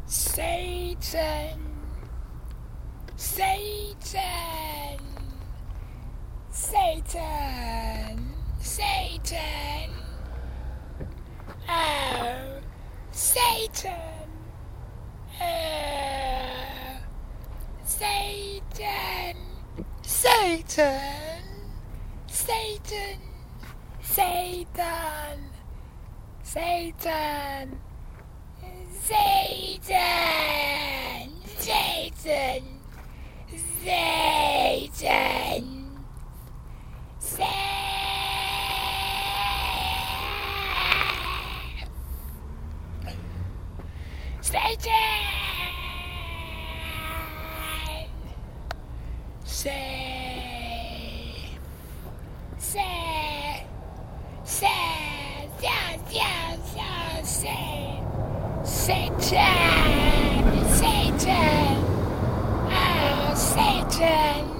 Satan, Satan, Satan, Satan, oh, Satan, oh, Satan, Satan, Satan, Satan, Satan, Satan, Satan, Satan, Satan, Satan, oh, Satan.